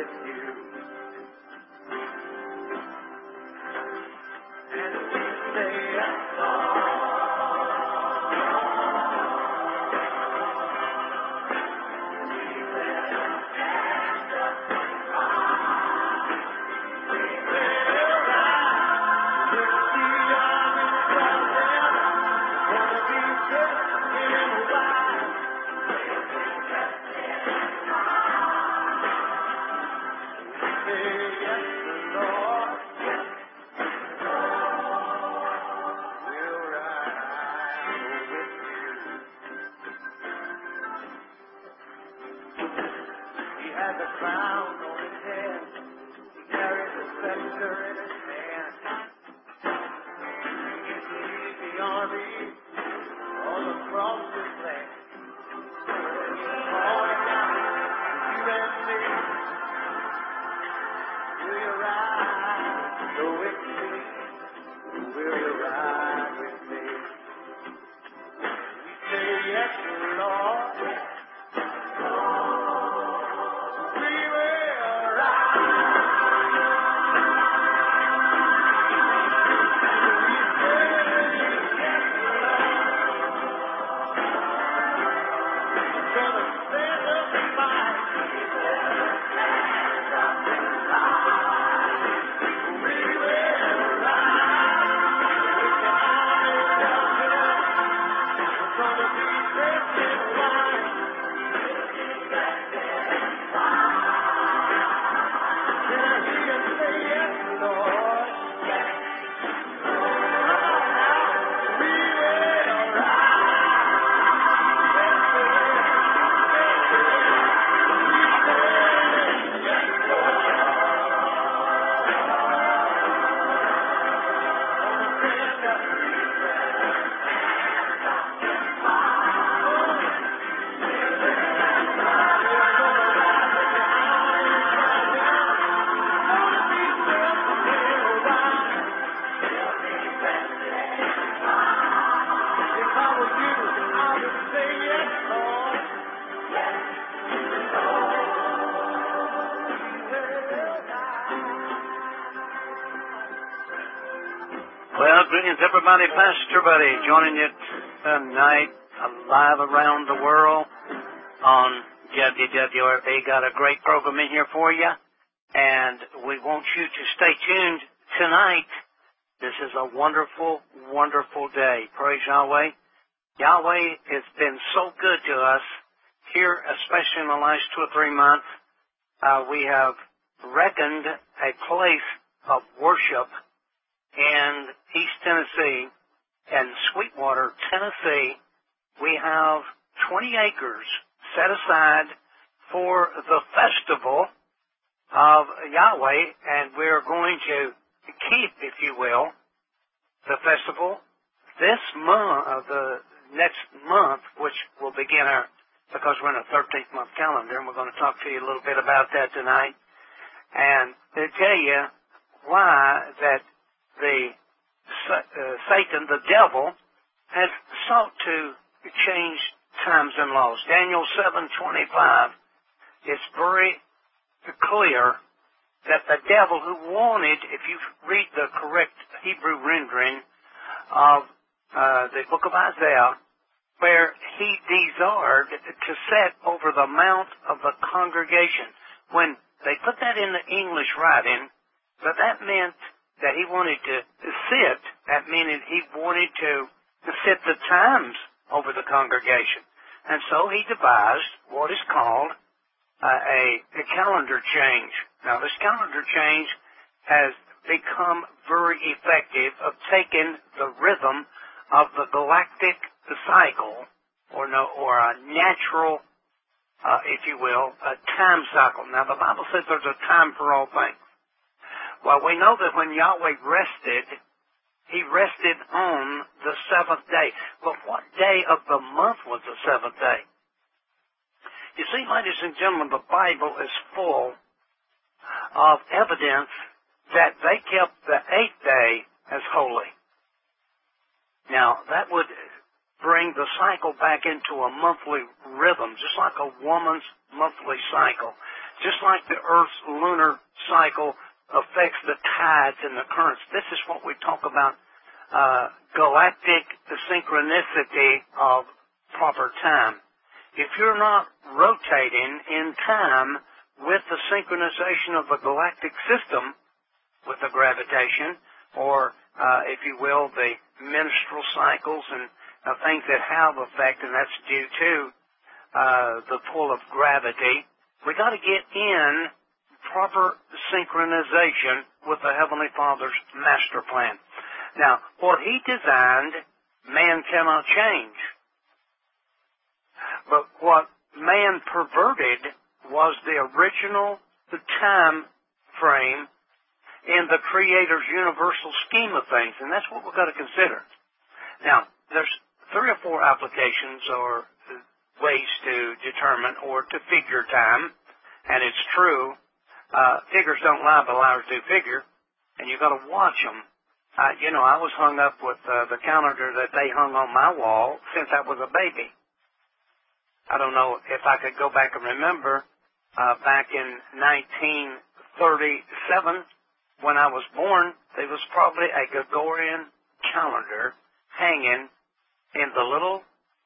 with you. And we say yes, the crown on his head, he carries a scepter in his hand. He leads the army all across this land. He's calling out, you and me. Will you ride with me? Will you ride with me? We say yes, Lord. Well, greetings everybody. Pastor Buddy joining you tonight live around the world on WWRP. Got a great program in here for you, and we want you to stay tuned tonight. This is a wonderful, wonderful day. Praise Yahweh. Yahweh has been so good to us here, especially in the last 2 or 3 months. We have reckoned a place of worship in East Tennessee and Sweetwater, Tennessee. We have 20 acres set aside for the festival of Yahweh, and we're going to keep, if you will, the festival this month, the next month, which will begin because we're in a 13th month calendar, and we're going to talk to you a little bit about that tonight, and to tell you why that Satan, the devil, has sought to change times and laws. Daniel 7:25 is very clear that the devil who wanted, if you read the correct Hebrew rendering of the book of Isaiah, where he desired to set over the mount of the congregation. When they put that in the English writing, but that meant that he wanted to sit, that meaning he wanted to set the times over the congregation. And so he devised what is called a calendar change. Now, this calendar change has become very effective of taking the rhythm of the galactic cycle, or a natural, if you will, a time cycle. Now, the Bible says there's a time for all things. Well, we know that when Yahweh rested, he rested on the 7th day. But what day of the month was the 7th day? You see, ladies and gentlemen, the Bible is full of evidence that they kept the 8th day as holy. Now, that would bring the cycle back into a monthly rhythm, just like a woman's monthly cycle. just like the Earth's lunar cycle affects the tides and the currents. This is what we talk about, galactic synchronicity of proper time. If you're not rotating in time with the synchronization of the galactic system, with the gravitation, or, if you will, the menstrual cycles and things that have effect, and that's due to the pull of gravity, we got to get in proper synchronization with the Heavenly Father's master plan. Now, what He designed, man cannot change. But what man perverted was the original time frame in the Creator's universal scheme of things, and that's what we've got to consider. Now, there's 3 or 4 applications or ways to determine or to figure time, and it's true. Figures don't lie, but liars do figure, and you've got to watch them. I was hung up with the calendar that they hung on my wall since I was a baby. I don't know if I could go back and remember back in 1937 when I was born, there was probably a Gregorian calendar hanging in the little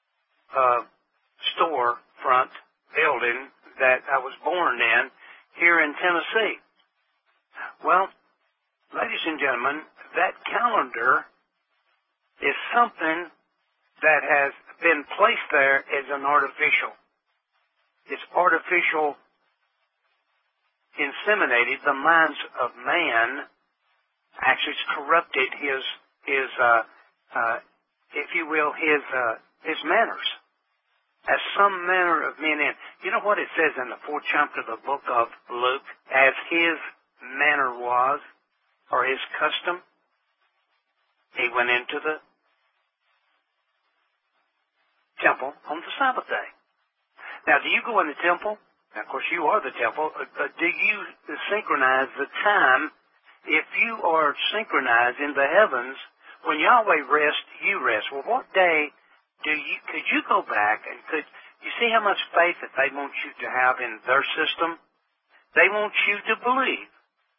storefront building that I was born in here in Tennessee. Well, ladies and gentlemen, that calendar is something that has been placed there as an artificial. It's artificial inseminated the minds of man. Actually, it's corrupted his if you will, his manners. As some manner of men in. You know what it says in the 4th chapter of the book of Luke? As his manner was, or his custom, he went into the temple on the Sabbath day. Now, do you go in the temple? Now, of course, you are the temple. Do you synchronize the time? If you are synchronized in the heavens, when Yahweh rests, you rest. Well, what day could you go back and could you see how much faith that they want you to have in their system? They want you to believe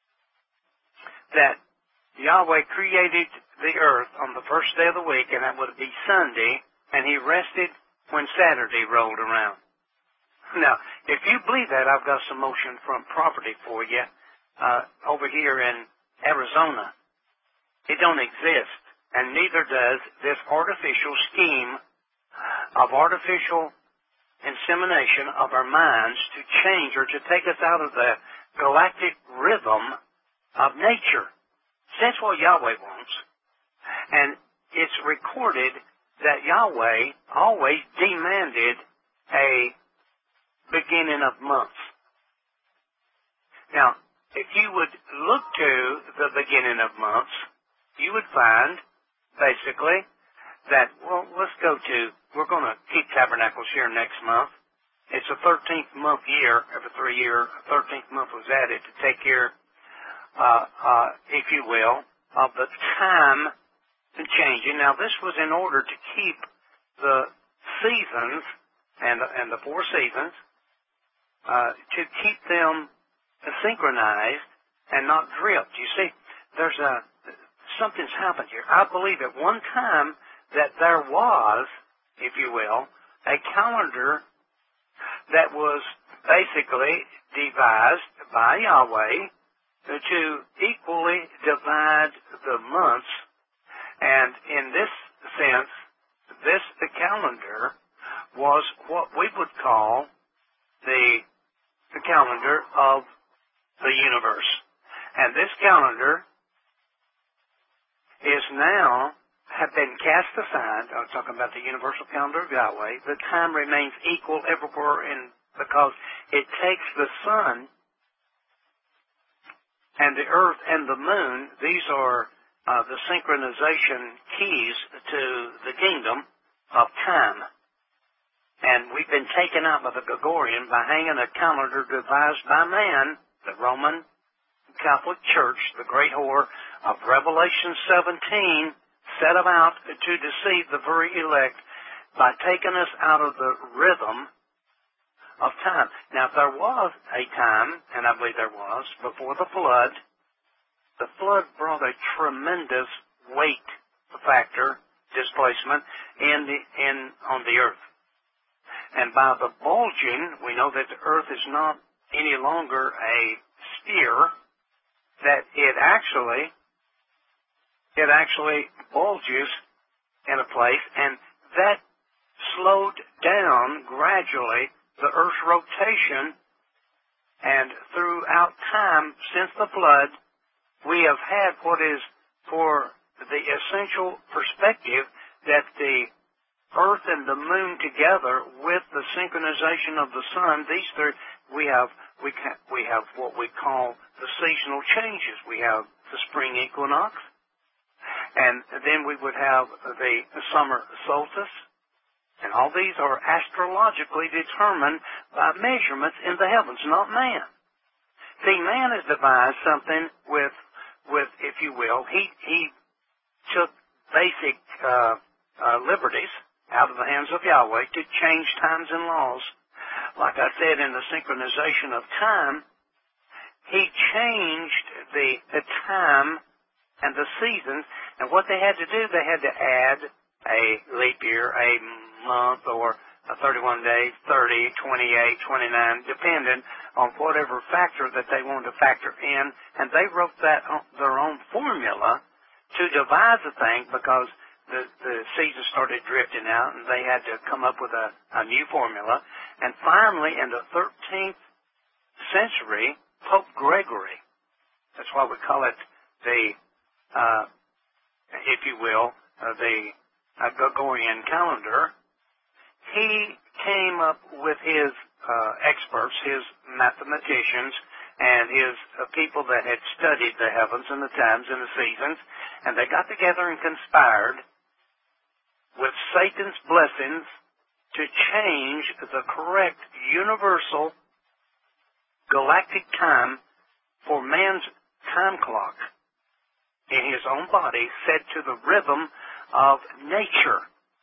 that Yahweh created the earth on the first day of the week, and that would be Sunday, and He rested when Saturday rolled around. Now, if you believe that, I've got some oceanfront property for you over here in Arizona. It don't exist, and neither does this artificial scheme of artificial insemination of our minds to change or to take us out of the galactic rhythm of nature. That's what Yahweh wants. And it's recorded that Yahweh always demanded a beginning of months. Now, if you would look to the beginning of months, you would find, basically, that, well, we're going to keep Tabernacles here next month. It's a 13th month year, every 3 years, 13th month was added to take care, if you will, of the time changing. Now, this was in order to keep the seasons and the 4 seasons, to keep them synchronized and not drift. You see, something's happened here. I believe at one time that there was, if you will, a calendar that was basically devised by Yahweh to equally divide the months. And in this sense, the calendar was what we would call the calendar of the universe. And this calendar is now have been cast aside. I'm talking about the universal calendar of Yahweh. The time remains equal everywhere because it takes the sun and the earth and the moon. These are the synchronization keys to the kingdom of time. And we've been taken out by the Gregorian by hanging a calendar devised by man, the Roman Catholic Church, the great whore of Revelation 17, set about to deceive the very elect by taking us out of the rhythm of time. Now, there was a time, and I believe there was, before the flood brought a tremendous weight factor, displacement, on the earth. And by the bulging, we know that the earth is not any longer a sphere, that it actually bulges in a place, and that slowed down gradually the earth's rotation. And throughout time, since the flood, we have had what is, for the essential perspective, that the earth and the moon together with the synchronization of the sun, these three, we have what we call the seasonal changes. We have the spring equinox, and then we would have the summer solstice, and all these are astrologically determined by measurements in the heavens, not man. See, man has devised something with, if you will, he took basic liberties out of the hands of Yahweh to change times and laws. Like I said, in the synchronization of time, he changed the time and the seasons, and what they had to do, they had to add a leap year, a month, or a 31 days, 30, 28, 29, depending on whatever factor that they wanted to factor in, and they wrote that on their own formula to devise the thing, because the seasons started drifting out, and they had to come up with a new formula. And finally, in the 13th century, Pope Gregory, that's why we call it the, if you will, the Gregorian calendar, he came up with his experts, his mathematicians, and his people that had studied the heavens and the times and the seasons, and they got together and conspired with Satan's blessings to change the correct universal galactic time for man's time clock in his own body, set to the rhythm of nature.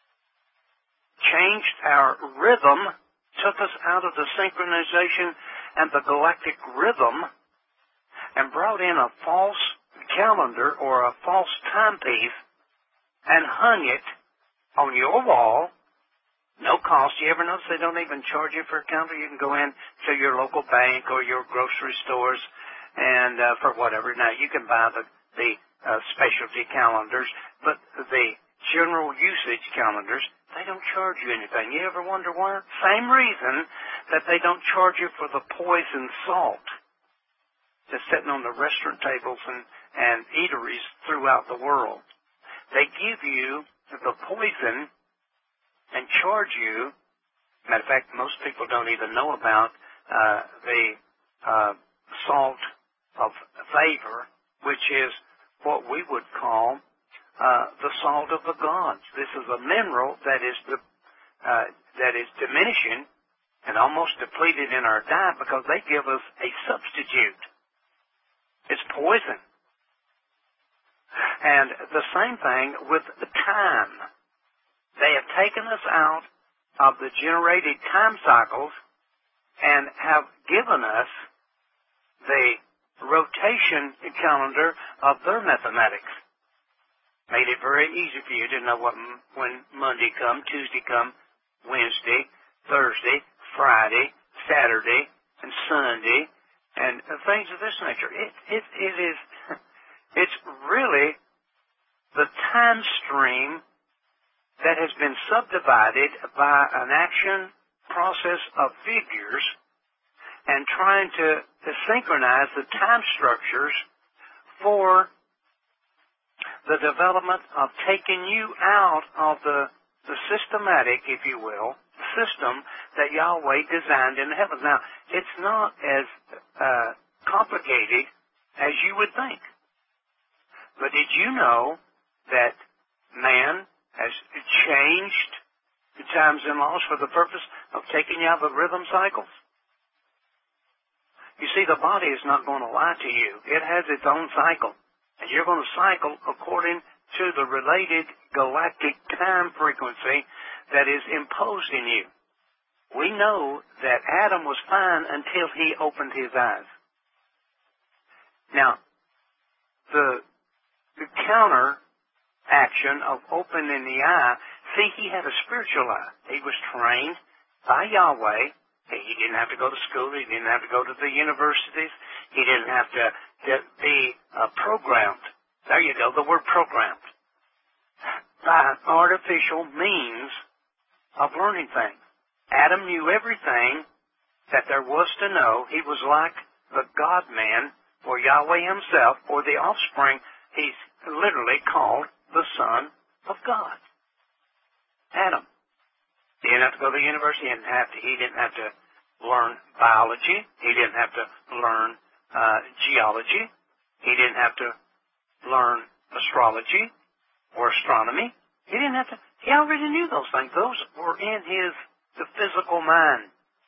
Changed our rhythm, took us out of the synchronization and the galactic rhythm, and brought in a false calendar or a false timepiece and hung it on your wall, no cost. You ever notice they don't even charge you for a calendar? You can go in to your local bank or your grocery stores and for whatever. Now, you can buy the specialty calendars, but the general usage calendars, they don't charge you anything. You ever wonder why? Same reason that they don't charge you for the poison salt that's sitting on the restaurant tables and eateries throughout the world. They give you the poison and charge you. Matter of fact, most people don't even know about the salt of favor, which is what we would call the salt of the gods. This is a mineral that is diminishing and almost depleted in our diet because they give us a substitute. It's poison. And the same thing with the time. They have taken us out of the generated time cycles and have given us the rotation calendar of their mathematics. Made it very easy for you to know when Monday come, Tuesday come, Wednesday, Thursday, Friday, Saturday, and Sunday, and things of this nature. It's really the time stream that has been subdivided by an action process of figures and trying to synchronize the time structures for the development of taking you out of the systematic, if you will, system that Yahweh designed in the heavens. Now, it's not as complicated as you would think. But did you know that man has changed the times and laws for the purpose of taking you out of the rhythm cycles? You see, the body is not going to lie to you. It has its own cycle. And you're going to cycle according to the related galactic time frequency that is imposed in you. we know that Adam was fine until he opened his eyes. Now, the counter action of opening the eye, see, he had a spiritual eye. He was trained by Yahweh. He didn't have to go to school. He didn't have to go to the universities. He didn't have to be programmed. There you go, the word programmed. By artificial means of learning things. Adam knew everything that there was to know. He was like the God-man, or Yahweh himself, or the offspring. He's literally called the Son of God. Adam. He didn't have to go to the university. He didn't have to learn biology. He didn't have to learn geology. He didn't have to learn astrology or astronomy. He didn't have to. He already knew those things. Those were in the physical mind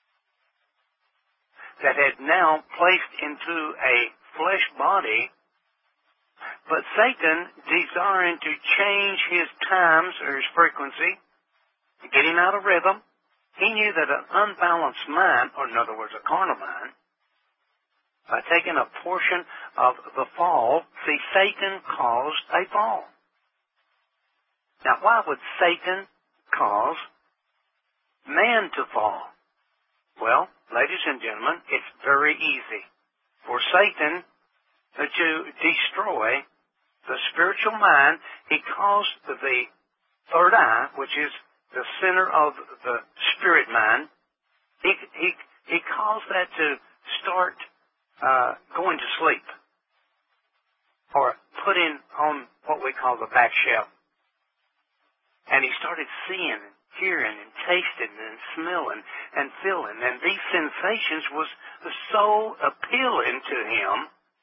that had now placed into a flesh body. But Satan, desiring to change his times or his frequency, get him out of rhythm, he knew that an unbalanced mind, or in other words, a carnal mind, by taking a portion of the fall, see, Satan caused a fall. Now, why would Satan cause man to fall? Well, ladies and gentlemen, it's very easy for Satan to destroy the spiritual mind. He caused the third eye, which is the center of the spirit mind. He caused that to start going to sleep, or putting on what we call the back shelf. And he started seeing and hearing and tasting and smelling and feeling. And these sensations was so appealing to him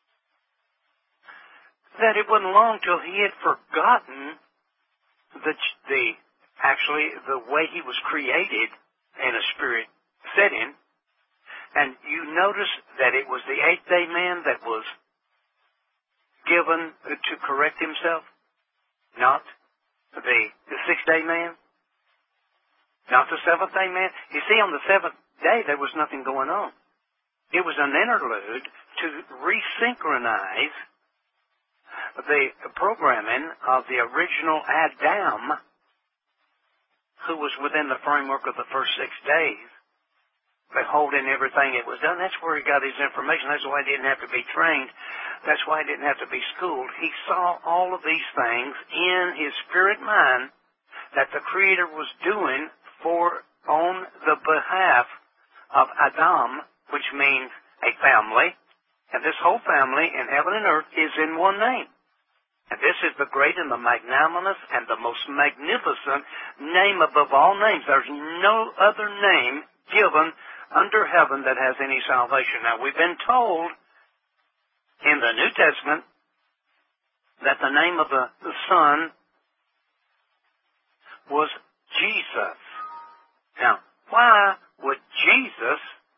that it wasn't long till he had forgotten actually the way he was created in a spirit setting. And you notice that it was the eighth-day man that was given to correct himself, not the sixth-day man, not the seventh-day man. You see, on the seventh day, there was nothing going on. It was an interlude to resynchronize the programming of the original Adam, who was within the framework of the first 6 days, beholding everything it was done. That's where he got his information. That's why he didn't have to be trained. That's why he didn't have to be schooled. He saw all of these things in his spirit mind that the Creator was doing on the behalf of Adam, which means a family. And this whole family in heaven and earth is in one name. And this is the great and the magnanimous and the most magnificent name above all names. There's no other name given under heaven that has any salvation. Now, we've been told in the New Testament that the name of the Son was Jesus. Now, why would Jesus,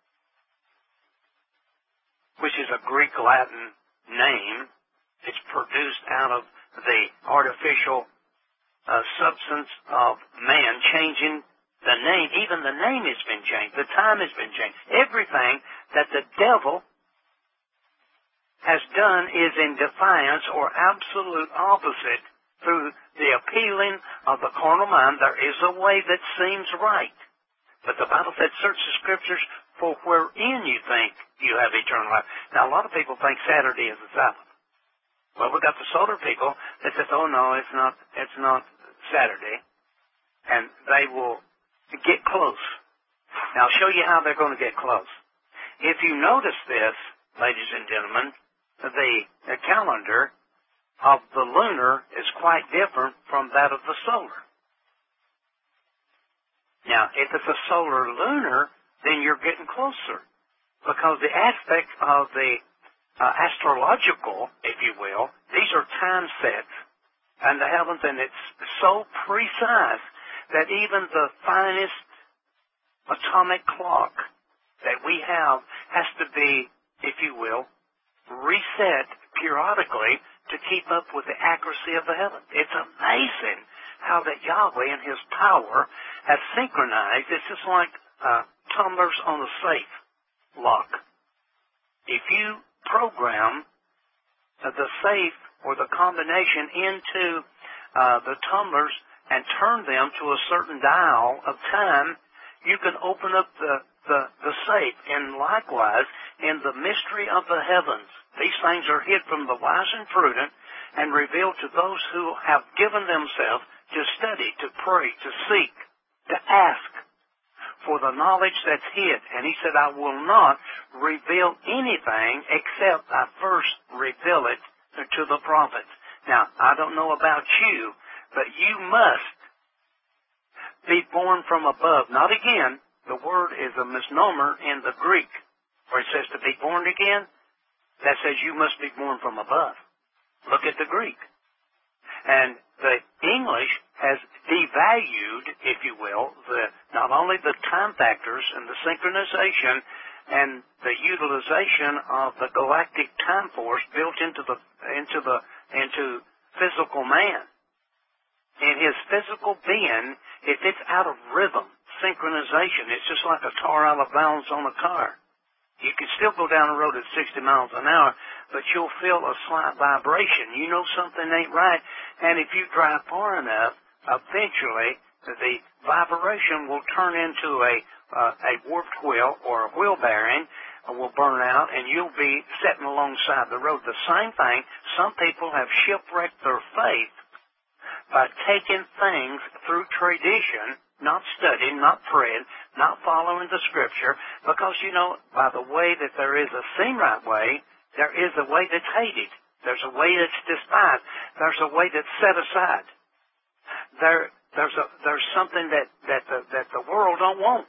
which is a Greek Latin name, it's produced out of the artificial substance of man, changing the name, even the name has been changed. The time has been changed. Everything that the devil has done is in defiance or absolute opposite through the appealing of the carnal mind. There is a way that seems right. But the Bible said, search the Scriptures for wherein you think you have eternal life. Now, a lot of people think Saturday is the Sabbath. Well, we got the solar people that says, oh no, it's not Saturday. And they will get close. Now, I'll show you how they're going to get close. If you notice this, ladies and gentlemen, the calendar of the lunar is quite different from that of the solar. Now, if it's a solar lunar, then you're getting closer. Because the aspect of the astrological, if you will, these are time sets and the heavens, and it's so precise that even the finest atomic clock that we have has to be, if you will, reset periodically to keep up with the accuracy of the heavens. It's amazing how that Yahweh and His power have synchronized. It's just like tumblers on a safe lock. If you program the safe or the combination into the tumblers and turn them to a certain dial of time, you can open up the safe. And likewise, in the mystery of the heavens, these things are hid from the wise and prudent and revealed to those who have given themselves to study, to pray, to seek, to ask for the knowledge that's hid. And he said, I will not reveal anything except I first reveal it to the prophets. Now, I don't know about you, but you must be born from above. Not again. The word is a misnomer in the Greek, where it says to be born again. That says you must be born from above. Look at the Greek. And the English has devalued, if you will, not only the time factors and the synchronization and the utilization of the galactic time force built into physical man. In his physical being, if it's out of rhythm, synchronization, it's just like a tar out of balance on a car. You can still go down the road at 60 miles an hour, but you'll feel a slight vibration. You know something ain't right. And if you drive far enough, eventually the vibration will turn into a warped wheel or a wheel bearing will burn out, and you'll be sitting alongside the road. The same thing, some people have shipwrecked their faith by taking things through tradition, not studying, not praying, not following the Scripture, because, you know, by the way that there is a seen right way, there is a way that's hated. There's a way that's despised. There's a way that's set aside. There's something that the world don't want.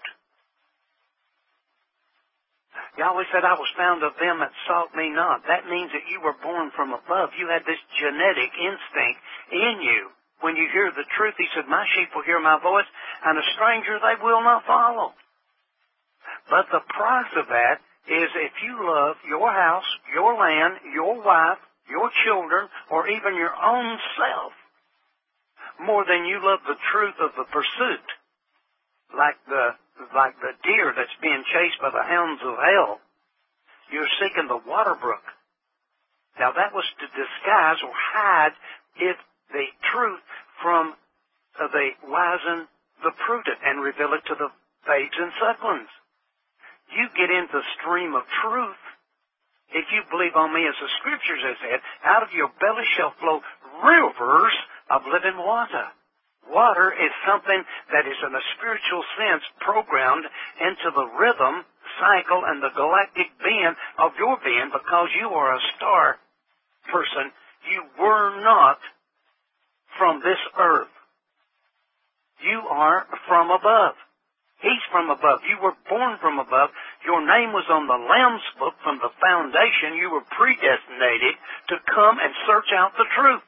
Yahweh said, I was found of them that sought me not. That means that you were born from above. You had this genetic instinct in you. When you hear the truth, he said, my sheep will hear my voice, and a stranger they will not follow. But the price of that is if you love your house, your land, your wife, your children, or even your own self more than you love the truth of the pursuit, like the deer that's being chased by the hounds of hell. You're seeking the water brook. Now that was to disguise or hide the truth from the wise and the prudent and reveal it to the babes and sucklings. You get into the stream of truth. If you believe on me, as the Scriptures have said, out of your belly shall flow rivers of living water. Water is something that is in a spiritual sense programmed into the rhythm, cycle, and the galactic being of your being, because you are a star person. You were not from this earth. You are from above. He's from above. You were born from above. Your name was on the Lamb's book from the foundation. You were predestinated to come and search out the truth.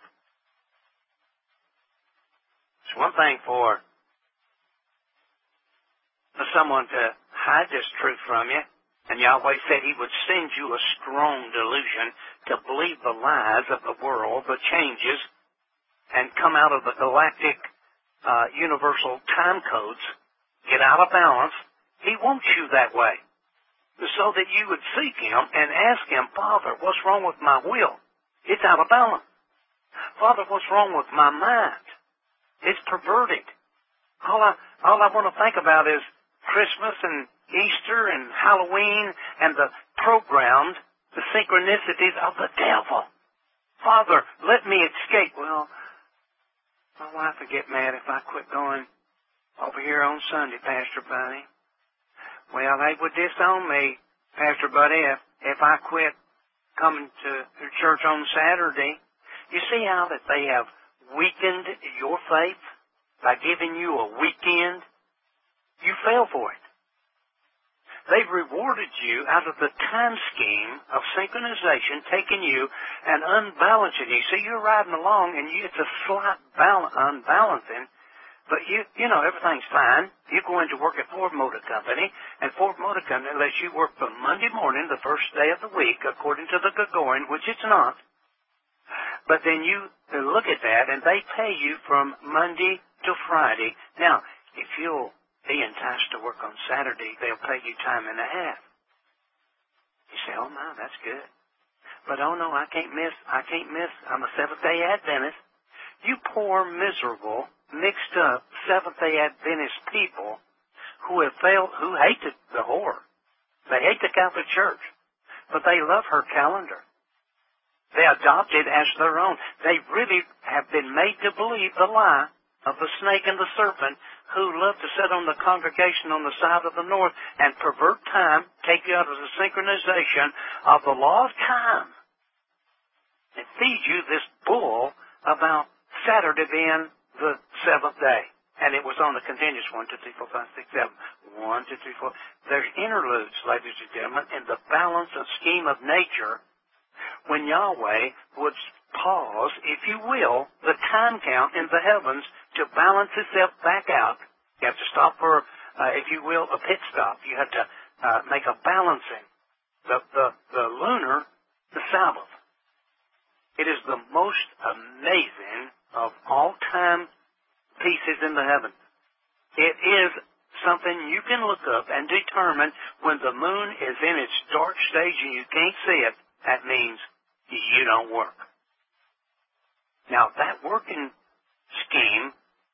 It's one thing for someone to hide this truth from you, and Yahweh said he would send you a strong delusion to believe the lies of the world, the changes, and come out of the galactic universal time codes, get out of balance. He wants you that way, so that you would seek him and ask him, Father, what's wrong with my will? It's out of balance. Father, what's wrong with my mind? It's perverted. All I want to think about is Christmas and Easter and Halloween and the programs, the synchronicities of the devil. Father, let me escape. Well, my wife would get mad if I quit going over here on Sunday, Pastor Buddy. Well, they would disown me, Pastor Buddy, if I quit coming to church on Saturday. You see how that they have weakened your faith by giving you a weekend? You fell for it. They've rewarded you out of the time scheme of synchronization, taking you and unbalancing you. See, you're riding along and it's a slight unbalancing, but you know everything's fine. You go into work at Ford Motor Company, and Ford Motor Company lets you work from Monday morning, the first day of the week, according to the Gregorian, which it's not. But then you look at that, and they pay you from Monday to Friday. Now, if you'll be enticed to work on Saturday, they'll pay you time and a half. You say, oh my, that's good. But oh no, I can't miss. I'm a Seventh-day Adventist. You poor, miserable, mixed up Seventh-day Adventist people who have failed, who hate the whore. They hate the Catholic Church, but they love her calendar. They adopt it as their own. They really have been made to believe the lie of the snake and the serpent, who love to sit on the congregation on the side of the north and pervert time, take you out of the synchronization of the law of time, and feed you this bull about Saturday being the seventh day. And it was on the continuous 1, 2, 3, 4, 5, 6, 7. 1, 2, 3, 4. There's interludes, ladies and gentlemen, in the balance and scheme of nature when Yahweh would pause, if you will, the time count in the heavens to balance itself back out. You have to stop for, if you will, a pit stop. You have to make a balancing. The lunar, the Sabbath. It is the most amazing of all time pieces in the heavens. It is something you can look up and determine when the moon is in its dark stage and you can't see it. That means you don't work. Now, that working scheme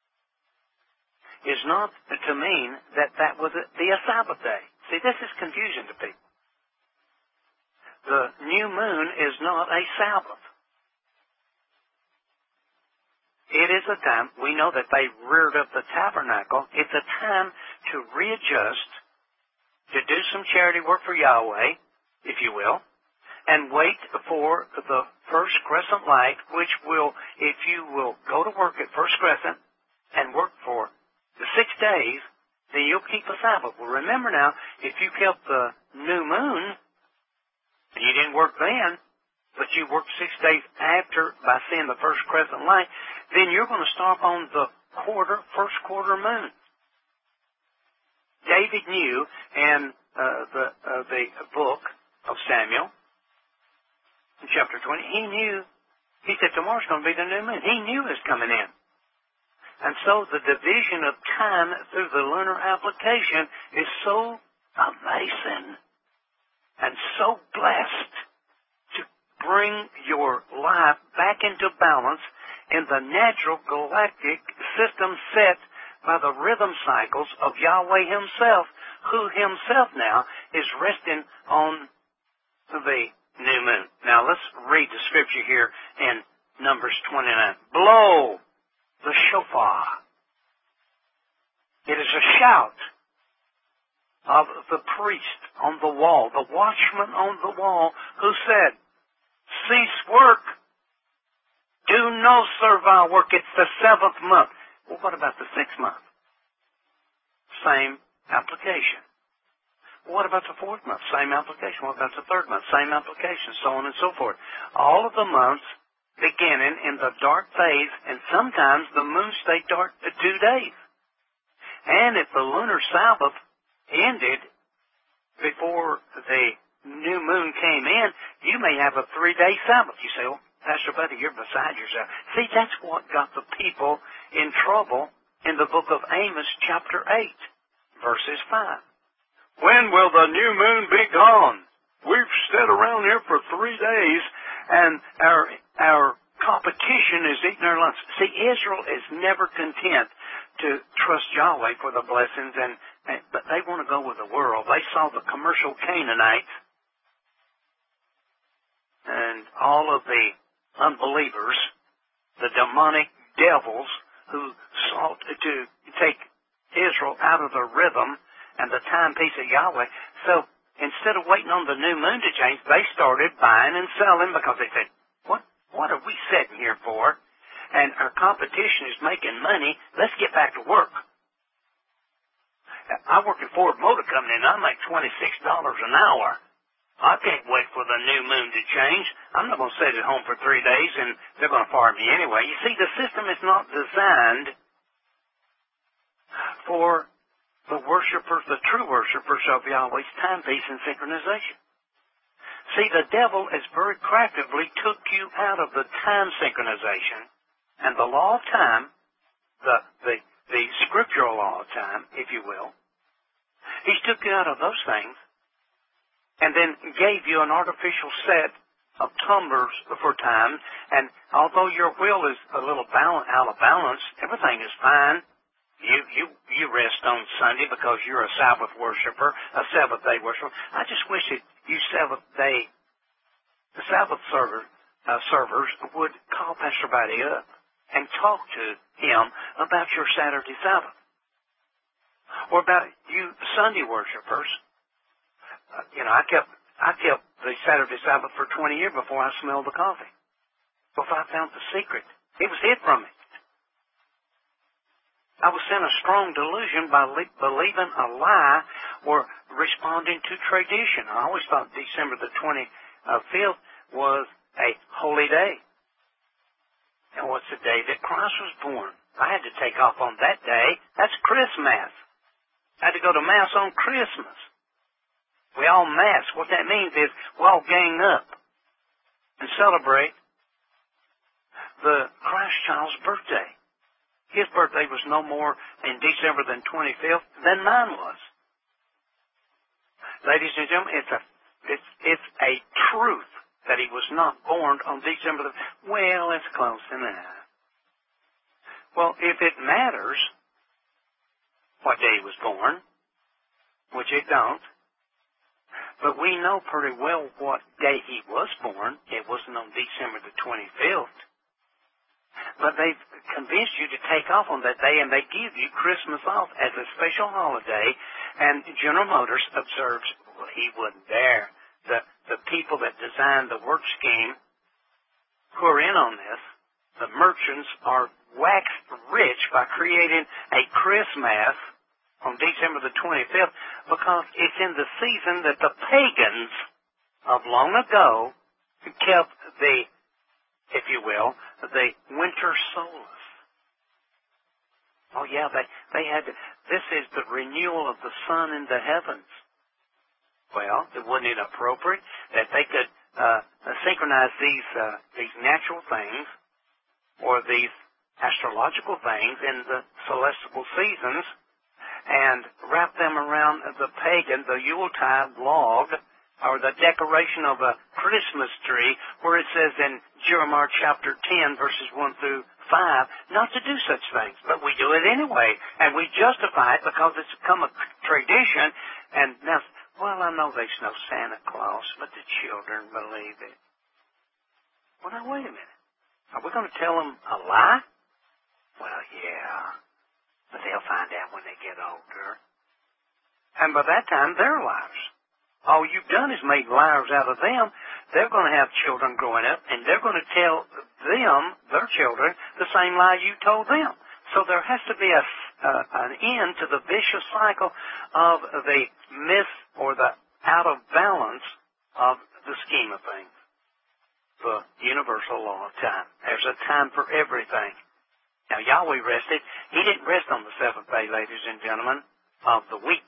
is not to mean that would be a Sabbath day. See, this is confusing to people. The new moon is not a Sabbath. It is a time, we know that they reared up the tabernacle. It's a time to readjust, to do some charity work for Yahweh, if you will, and wait for the first crescent light, which will, if you will go to work at first crescent and work for the 6 days, then you'll keep the Sabbath. Well, remember now, if you kept the new moon, and you didn't work then, but you worked 6 days after by seeing the first crescent light, then you're going to stop on the first quarter moon. David knew in the book of Samuel, in chapter 20, he said tomorrow's going to be the new moon. He knew it was coming in. And so the division of time through the lunar application is so amazing and so blessed to bring your life back into balance in the natural galactic system set by the rhythm cycles of Yahweh himself, who himself now is resting on the new moon. Now let's read the scripture here in Numbers 29. Blow the shofar. It is a shout of the priest on the wall, the watchman on the wall, who said, cease work. Do no servile work. It's the 7th month. Well, what about the 6th month? Same application. What about the 4th month? Same application. What about the 3rd month? Same application, so on and so forth. All of the months beginning in the dark phase, and sometimes the moon stayed dark for 2 days. And if the lunar Sabbath ended before the new moon came in, you may have a 3-day Sabbath. You say, well, Pastor Buddy, you're beside yourself. See, that's what got the people in trouble in the book of Amos, chapter 8, verses 5. When will the new moon be gone? We've stood around here for 3 days, and our competition is eating our lunch. See, Israel is never content to trust Yahweh for the blessings, but they want to go with the world. They saw the commercial Canaanites and all of the unbelievers, the demonic devils who sought to take Israel out of the rhythm and the timepiece of Yahweh. So instead of waiting on the new moon to change, they started buying and selling because they said, what are we sitting here for? And our competition is making money. Let's get back to work. I work at Ford Motor Company, and I make $26 an hour. I can't wait for the new moon to change. I'm not going to sit at home for 3 days, and they're going to fire me anyway. You see, the system is not designed for the worshipers, the true worshipers of Yahweh's timepiece and synchronization. See, the devil has very craftively took you out of the time synchronization and the law of time, the the scriptural law of time, if you will. He took you out of those things and then gave you an artificial set of tumblers for time. And although your will is a little out of balance, everything is fine. You rest on Sunday because you're a Sabbath worshiper, a Seventh-day worshiper. I just wish that you the Sabbath servers would call Pastor Buddy up and talk to him about your Saturday Sabbath. Or about you Sunday worshipers. I kept the Saturday Sabbath for 20 years before I smelled the coffee. Before I found the secret. It was hid from me. I was in a strong delusion by believing a lie or responding to tradition. I always thought December the 25th was a holy day. And what's the day that Christ was born? I had to take off on that day. That's Christmas. I had to go to Mass on Christmas. We all Mass. What that means is we all gang up and celebrate the Christ child's birthday. His birthday was no more in December than 25th than mine was. Ladies and gentlemen, it's a truth that he was not born on December the... Well, it's close enough. Well, if it matters what day he was born, which it don't, but we know pretty well what day he was born. It wasn't on December the 25th. But they've convinced you to take off on that day, and they give you Christmas off as a special holiday, and General Motors observes, well, he wasn't there. The people that designed the work scheme who are in on this, the merchants are waxed rich by creating a Christmas on December the 25th because it's in the season that the pagans of long ago kept the, if you will, the winter solace. Oh yeah, they had to, this is the renewal of the sun in the heavens. Well, wasn't it appropriate that they could synchronize these natural things or these astrological things in the celestial seasons and wrap them around the pagan, the Yuletide log, or the decoration of a Christmas tree, where it says in Jeremiah chapter 10, verses 1 through 5, not to do such things. But we do it anyway, and we justify it because it's become a tradition. And now, well, I know there's no Santa Claus, but the children believe it. Well, now, wait a minute. Are we going to tell them a lie? Well, yeah. But they'll find out when they get older. And by that time, they're liars. All you've done is made liars out of them. They're going to have children growing up, and they're going to tell them, their children, the same lie you told them. So there has to be an end to the vicious cycle of the myth or the out of balance of the scheme of things. The universal law of time. There's a time for everything. Now, Yahweh rested. He didn't rest on the seventh day, ladies and gentlemen, of the week.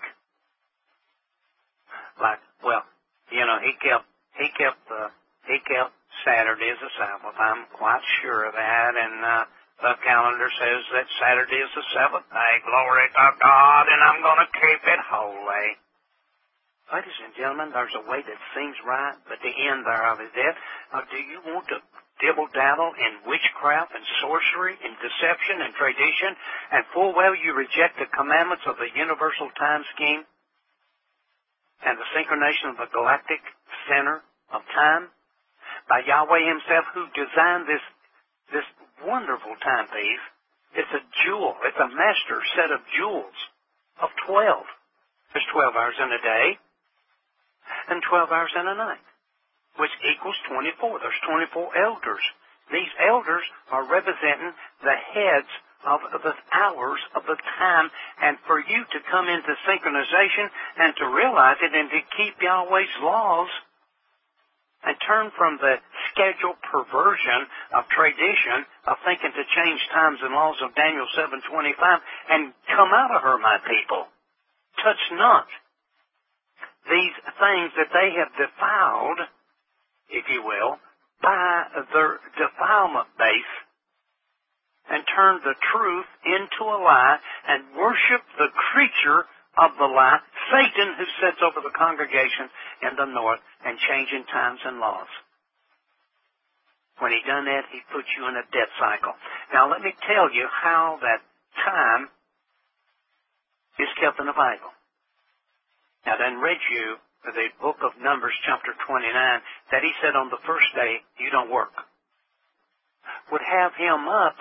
Like, well, he kept Saturday as a Sabbath. I'm quite sure of that, and the calendar says that Saturday is the seventh day. Glory to God, and I'm going to keep it holy. Ladies and gentlemen, there's a way that seems right, but the end thereof is death. Now, do you want to dibble-dabble in witchcraft and sorcery and deception and tradition, and full well you reject the commandments of the universal time scheme and the synchronization of the galactic center of time by Yahweh himself, who designed this wonderful timepiece? It's a jewel. It's a master set of jewels of 12. There's 12 hours in a day and 12 hours in a night, which equals 24. There's 24 elders. These elders are representing the heads of the hours of the time, and for you to come into synchronization and to realize it and to keep Yahweh's laws and turn from the scheduled perversion of tradition of thinking to change times and laws of Daniel 7:25 and come out of her, my people. Touch not these things that they have defiled, if you will, by their defilement base and turn the truth into a lie and worship the creature of the lie, Satan, who sits over the congregation in the north and changing times and laws. When he done that, he put you in a death cycle. Now let me tell you how that time is kept in the Bible. Now then read you the book of Numbers chapter 29 that he said on the first day, you don't work. Would have him up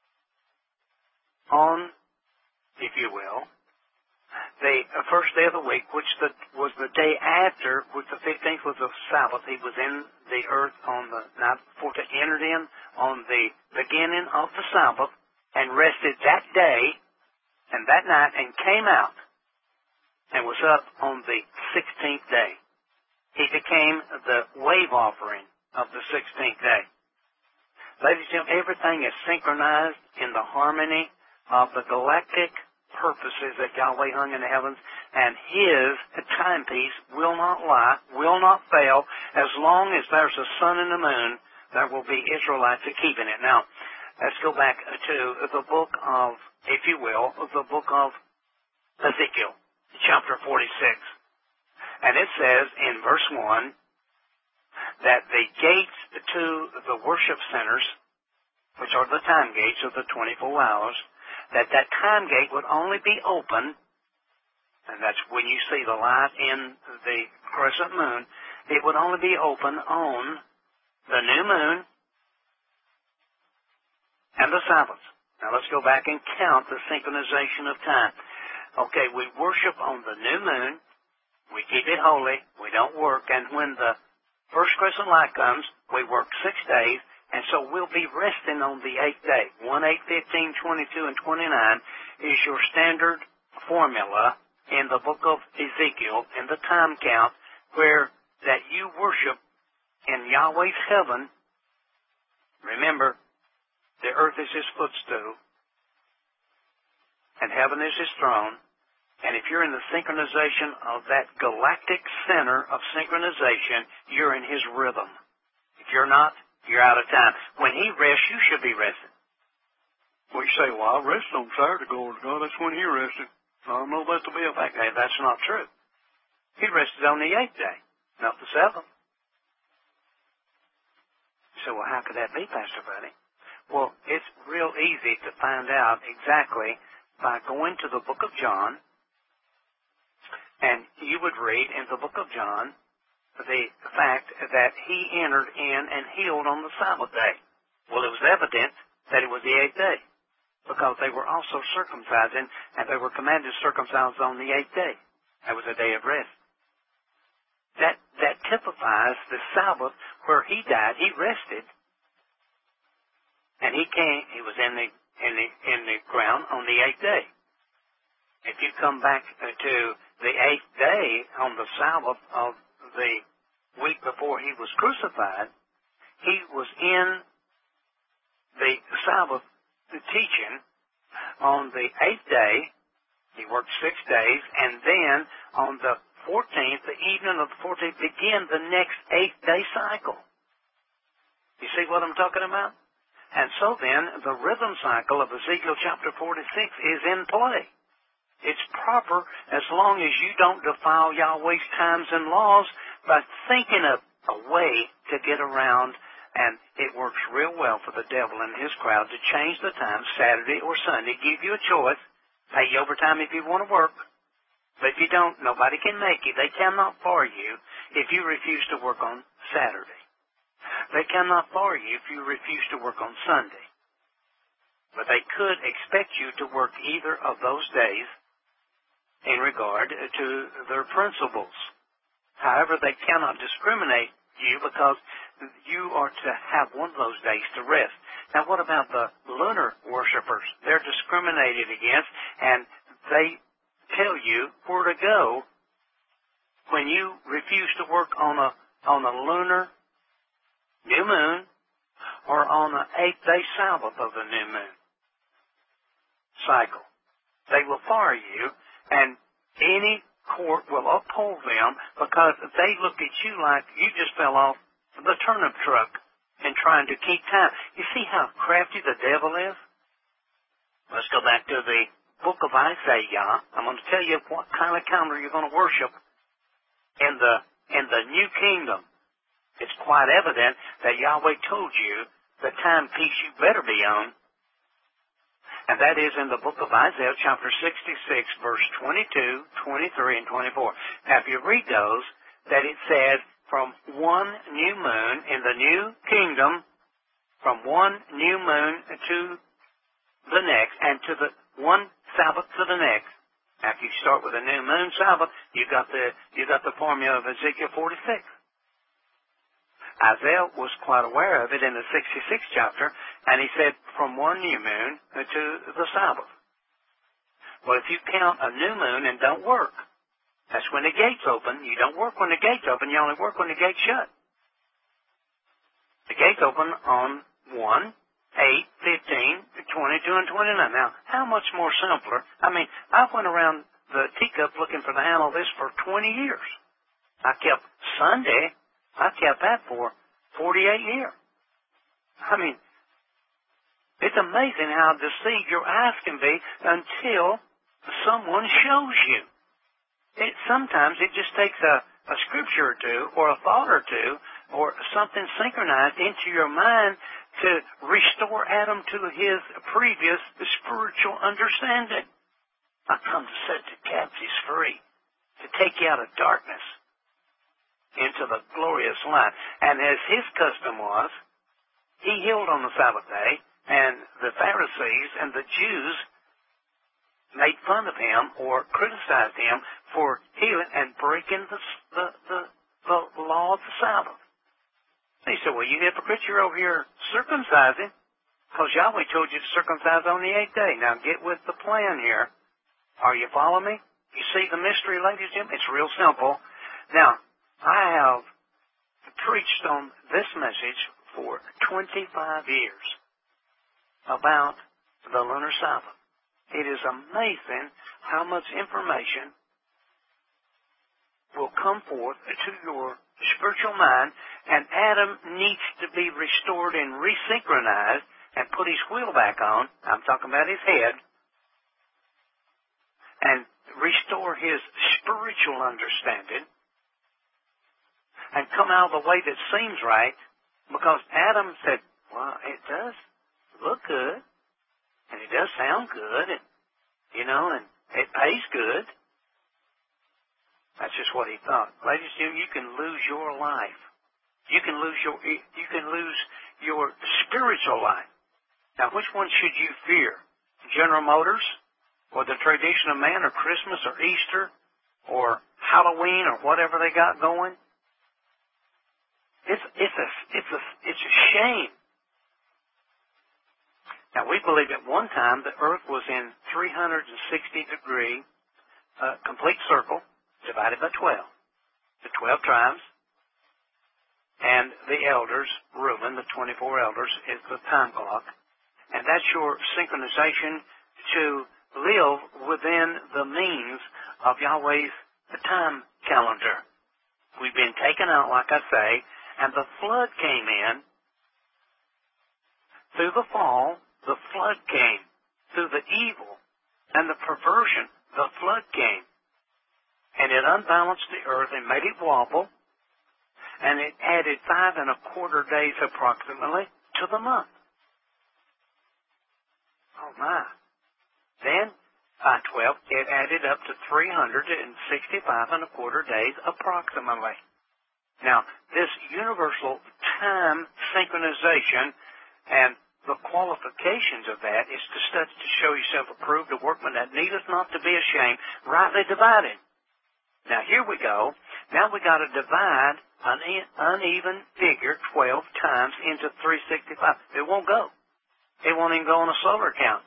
on, if you will, the first day of the week, which was the day after, which the 15th was the Sabbath. He was in the earth on the night before to enter in on the beginning of the Sabbath and rested that day and that night and came out and was up on the 16th day. He became the wave offering of the 16th day. Ladies and gentlemen, everything is synchronized in the harmony of the galactic purposes that Yahweh hung in the heavens, and His timepiece will not lie, will not fail. As long as there's a sun and the moon, there will be Israelites keeping it. Now, let's go back to the book of, if you will, the book of Ezekiel, chapter 46. And it says in verse 1 that the gates to the worship centers, which are the time gates of the 24 hours, that time gate would only be open, and that's when you see the light in the crescent moon, it would only be open on the new moon and the Sabbath. Now let's go back and count the synchronization of time. Okay, we worship on the new moon, we keep it holy, we don't work, and when the first crescent light comes, we work 6 days, and so we'll be resting on the 8th day. 1, 8, 15, 22, and 29 is your standard formula in the book of Ezekiel, in the time count, where that you worship in Yahweh's heaven. Remember, the earth is His footstool, and heaven is His throne. And if you're in the synchronization of that galactic center of synchronization, you're in His rhythm. If you're not, you're out of time. When He rests, you should be resting. Well, you say, well, I rested on Saturday, glory to God. That's when He rested. I don't know that to be a fact. Hey, that's not true. He rested on the 8th day, not the 7th. So, well, how could that be, Pastor Buddy? Well, it's real easy to find out exactly by going to the book of John, and you would read in the book of John the fact that He entered in and healed on the Sabbath day. Well, it was evident that it was the 8th day, because they were also circumcising, and they were commanded to circumcise on the 8th day. That was a day of rest. That typifies the Sabbath where He died. He rested, and He was in the ground on the 8th day. If you come back to the 8th day on the Sabbath of the week before He was crucified, He was in the Sabbath teaching on the 8th day. He worked 6 days, and then on the 14th, the evening of the 14th, began the next 8th day cycle. You see what I'm talking about? And so then, the rhythm cycle of Ezekiel chapter 46 is in play. It's proper as long as you don't defile Yahweh's times and laws by thinking of a way to get around, and it works real well for the devil and his crowd to change the time Saturday or Sunday, give you a choice, pay you overtime if you want to work, but if you don't, nobody can make you. They cannot fire you if you refuse to work on Saturday. They cannot fire you if you refuse to work on Sunday. But they could expect you to work either of those days in regard to their principles. However, they cannot discriminate you because you are to have one of those days to rest. Now, what about the lunar worshipers? They're discriminated against, and they tell you where to go when you refuse to work on a lunar new moon or on the 8th day Sabbath of the new moon cycle. They will fire you, and any court will uphold them because they look at you like you just fell off the turnip truck and trying to keep time. You see how crafty the devil is? Let's go back to the book of Isaiah. I'm going to tell you what kind of calendar you're going to worship in the new kingdom. It's quite evident that Yahweh told you the timepiece you better be on. And that is in the book of Isaiah, chapter 66, verse 22, 23, and 24. Now, if you read those, that it says, from one new moon in the new kingdom, from one new moon to the next, and to the one Sabbath to the next. Now, if you start with a new moon Sabbath, you got the formula of Ezekiel 46. Isaiah was quite aware of it in the 66th chapter, and he said, from one new moon to the Sabbath. Well, if you count a new moon and don't work, that's when the gates open. You don't work when the gates open. You only work when the gates shut. The gates open on 1, 8, 15, 22, and 29. Now, how much more simpler? I mean, I went around the teacup looking for the handle of this for 20 years. I kept Sunday. I kept that for 48 years. I mean, it's amazing how deceived your eyes can be until someone shows you. Sometimes it just takes a scripture or two, or a thought or two, or something synchronized into your mind to restore Adam to his previous spiritual understanding. I come to set the captives free, to take you out of darkness into the glorious light. And as his custom was, he healed on the Sabbath day, and the Pharisees and the Jews made fun of him or criticized him for healing and breaking the law of the Sabbath. He said, well, you hypocrites, you're over here circumcising, because Yahweh told you to circumcise on the 8th day. Now get with the plan here. Are you following me? You see the mystery, ladies and gentlemen? It's real simple. Now, I have preached on this message for 25 years about the lunar Sabbath. It is amazing how much information will come forth to your spiritual mind, and Adam needs to be restored and resynchronized and put his wheel back on. I'm talking about his head. And restore his spiritual understanding and come out of the way that seems right, because Adam said, well, it does look good, and it does sound good, and, and it pays good. That's just what he thought. Ladies and gentlemen, you can lose your life. You can lose your spiritual life. Now, which one should you fear? General Motors, or the tradition of man, or Christmas, or Easter, or Halloween, or whatever they got going? It's a shame. Now, we believe at one time the earth was in 360-degree complete circle, divided by 12. The 12 tribes, and the elders, Reuben, the 24 elders, is the time clock. And that's your synchronization to live within the means of Yahweh's time calendar. We've been taken out, like I say, and the flood came in. Through the fall, the flood came. Through the evil and the perversion, the flood came. And it unbalanced the earth and made it wobble. And it added 5.25 days approximately to the month. Oh my. Then, by 12, it added up to 365.25 days approximately. Now, this universal time synchronization and the qualifications of that is to study to show yourself approved, a workman that needeth not to be ashamed, rightly divided. Now, here we go. Now we got to divide an uneven figure 12 times into 365. It won't go. It won't even go on a solar count.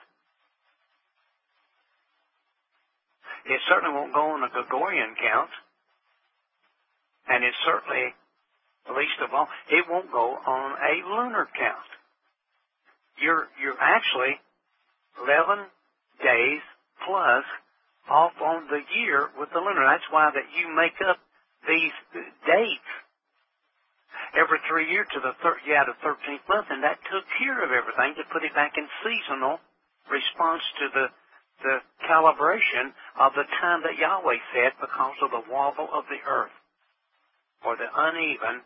It certainly won't go on a Gregorian count. And it certainly, least of all, it won't go on a lunar count. You're actually 11 days plus off on the year with the lunar. That's why that you make up these dates every 3 years to the 13th month, and that took care of everything to put it back in seasonal responds to the calibration of the time that Yahweh set because of the wobble of the earth, or the uneven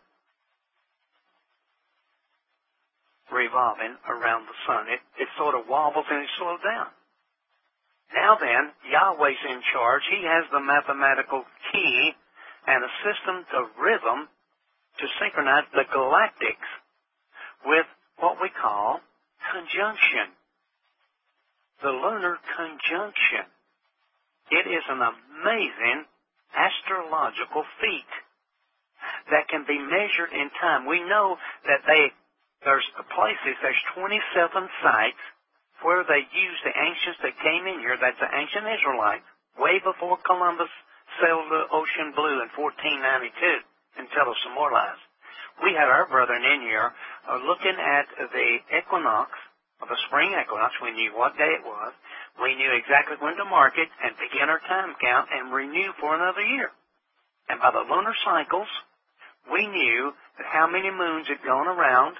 revolving around the sun. It sort of wobbles and it slows down. Now then, Yahweh's in charge. He has the mathematical key and a system of rhythm to synchronize the galactics with what we call conjunction. The lunar conjunction. It is an amazing astrological feat that can be measured in time. We know that there's 27 sites where they used the ancients that came in here. That's the ancient Israelites, way before Columbus sailed the ocean blue in 1492 and tell us some more lies. We had our brethren in here looking at the equinox, of the spring equinox. We knew what day it was. We knew exactly when to mark it and begin our time count and renew for another year. And by the lunar cycles, we knew that how many moons had gone around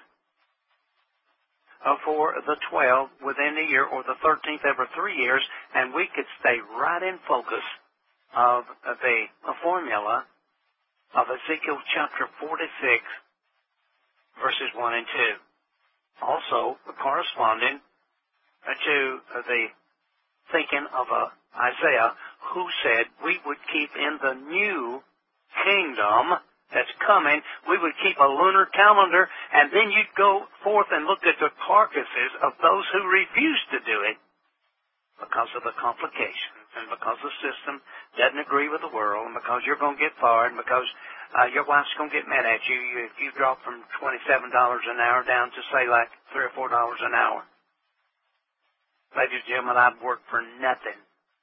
for the 12 within a year, or the 13th every 3 years, and we could stay right in focus of the formula of Ezekiel chapter 46, verses 1 and 2. Also, corresponding to the thinking of Isaiah, who said we would keep in the new kingdom that's coming, we would keep a lunar calendar, and then you'd go forth and look at the carcasses of those who refused to do it because of the complications, and because the system doesn't agree with the world, and because you're going to get fired, and because your wife's going to get mad at you if you drop from $27 an hour down to, say, like $3 or $4 an hour. Ladies and gentlemen, I'd work for nothing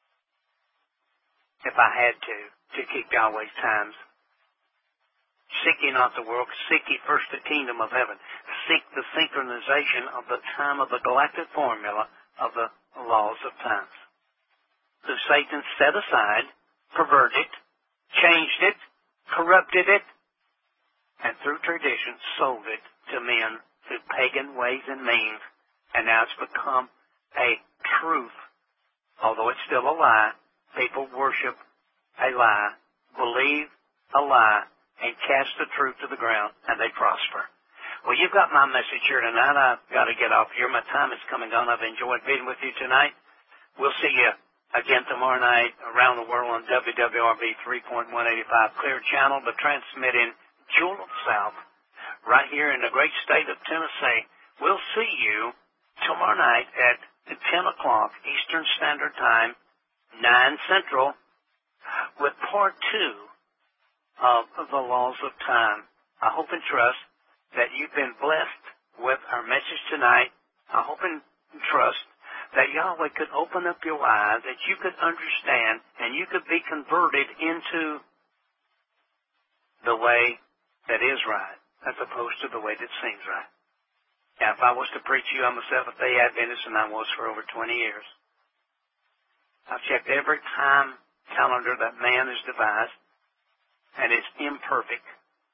if I had to keep Yahweh's times. Seek ye not the world, seek ye first the kingdom of heaven. Seek the synchronization of the time of the galactic formula of the laws of times. So Satan set aside, perverted, changed it, corrupted it, and through tradition sold it to men through pagan ways and means. And now it's become a truth. Although it's still a lie, people worship a lie, believe a lie, and cast the truth to the ground, and they prosper. Well, you've got my message here tonight. I've got to get off here. My time is coming on. I've enjoyed being with you tonight. We'll see you again tomorrow night around the world on WWRB 3.185 Clear Channel, but transmitting Jewel of the South right here in the great state of Tennessee. We'll see you tomorrow night at 10 o'clock Eastern Standard Time, 9 Central, with part 2 of the laws of time. I hope and trust that you've been blessed with our message tonight. I hope and trust that Yahweh could open up your eyes, that you could understand, and you could be converted into the way that is right, as opposed to the way that seems right. Now, if I was to preach you, I'm a Seventh-day Adventist, and I was for over 20 years. I've checked every time calendar that man has devised, and it's imperfect.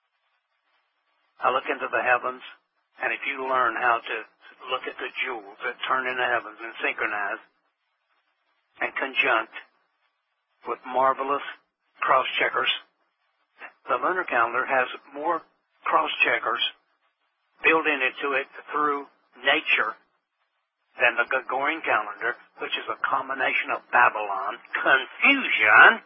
I look into the heavens, and if you learn how to look at the jewels that turn in the heavens and synchronize and conjunct with marvelous cross-checkers, the lunar calendar has more cross-checkers built into it through nature than the Gregorian calendar, which is a combination of Babylon, confusion.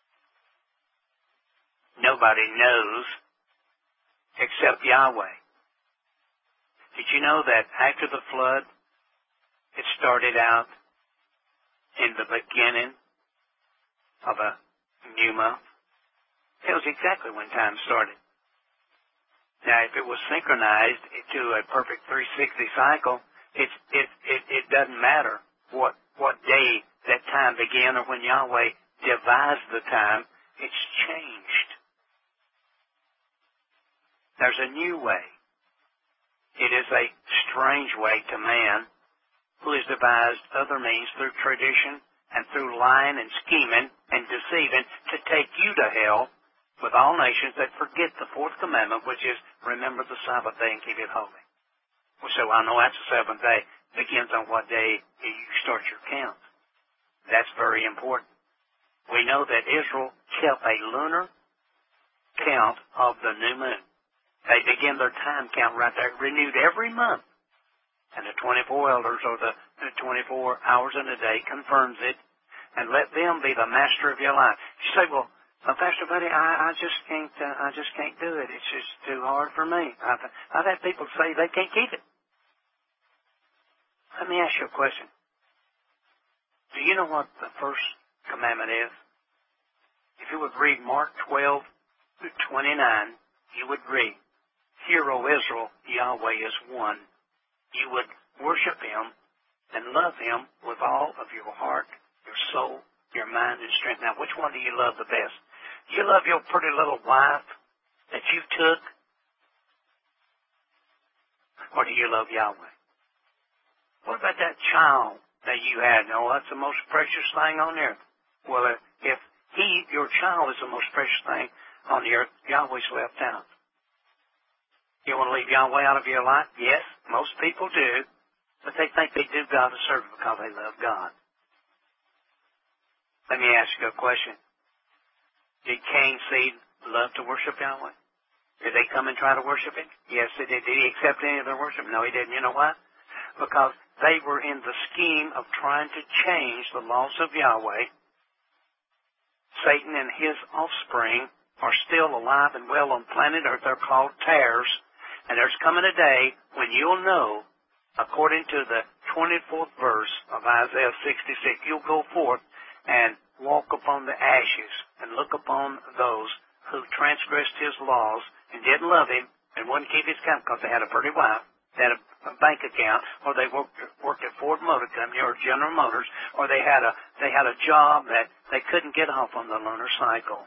Nobody knows except Yahweh. Did you know that after the flood, it started out in the beginning of a new month? It was exactly when time started. Now, if it was synchronized to a perfect 360 cycle, it doesn't matter what day that time began or when Yahweh devised the time. It's changed. There's a new way. It is a strange way to man who has devised other means through tradition and through lying and scheming and deceiving to take you to hell with all nations that forget the fourth commandment, which is remember the Sabbath day and keep it holy. Well, so I know that's the seventh day. Begins on what day you start your count. That's very important. We know that Israel kept a lunar count of the new moon. They begin their time count right there, renewed every month. And the 24 elders, or the 24 hours in a day, confirms it, and let them be the master of your life. You say, well, Pastor Buddy, I just can't do it. It's just too hard for me. I've had people say they can't keep it. Let me ask you a question. Do you know what the first commandment is? If you would read Mark 12:29, you would read, "Hear, O Israel, Yahweh is one. You would worship Him and love Him with all of your heart, your soul, your mind, and strength." Now, which one do you love the best? Do you love your pretty little wife that you took? Or do you love Yahweh? What about that child that you had? Oh, that's the most precious thing on earth. Well, if your child is the most precious thing on the earth, Yahweh's left out. You want to leave Yahweh out of your life? Yes, most people do. But they think they do God a service because they love God. Let me ask you a question. Did Cain's seed love to worship Yahweh? Did they come and try to worship Him? Yes, they did. Did he accept any of their worship? No, he didn't. You know why? Because they were in the scheme of trying to change the laws of Yahweh. Satan and his offspring are still alive and well on planet Earth. They're called tares. And there's coming a day when you'll know, according to the 24th verse of Isaiah 66, you'll go forth and walk upon the ashes and look upon those who transgressed His laws and didn't love Him and wouldn't keep His count because they had a pretty wife, they had a bank account, or they worked at Ford Motor Company or General Motors, or they had a job that they couldn't get off on the lunar cycle.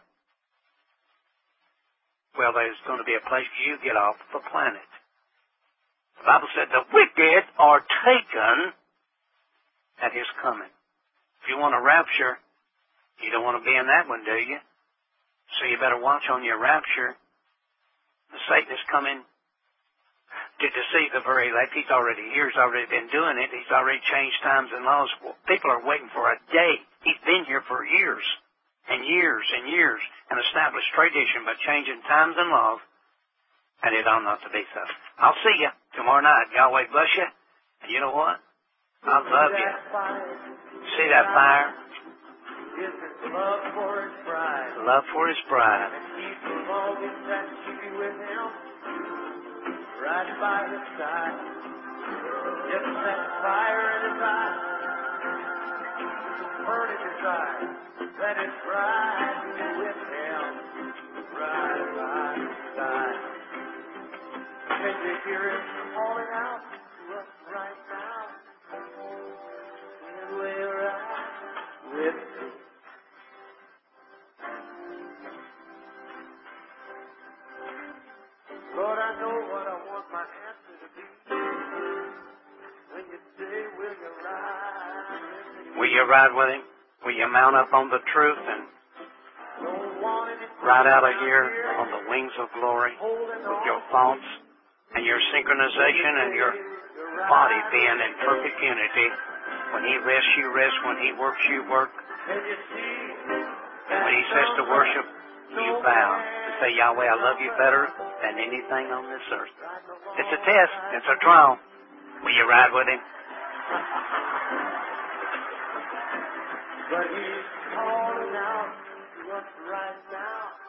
Well, there's going to be a place you get off the planet. The Bible said the wicked are taken at His coming. If you want a rapture, you don't want to be in that one, do you? So you better watch on your rapture. The Satan is coming to deceive the very elect. He's already here. He's already been doing it. He's already changed times and laws. Well, people are waiting for a day. He's been here for years and years and years and established tradition by changing times and laws. And it ought not to be so. I'll see you tomorrow night. Yahweh bless you. And you know what? I love you. See that fire? Love for His bride. Love for His bride. And He will always have to be with Him, right by His side. Yes, that fire in His eyes, burning His eyes, that His bride be with Him, right by His side. Can you hear Him calling out to us right now? And we're right with Him. Lord, I know what I want my answer to be. When you say, will you ride with me? Will you ride with Him? Will you mount up on the truth and Don't want any ride out of here on the wings of glory with your thoughts and your synchronization and your body being in perfect unity? When He rests, you rest. When He works, you work. Can you see? When He says to worship, you bow. To say, Yahweh, I love you better than anything on this earth. It's a test. It's a trial. Will you ride with Him? But He's calling out to us right now.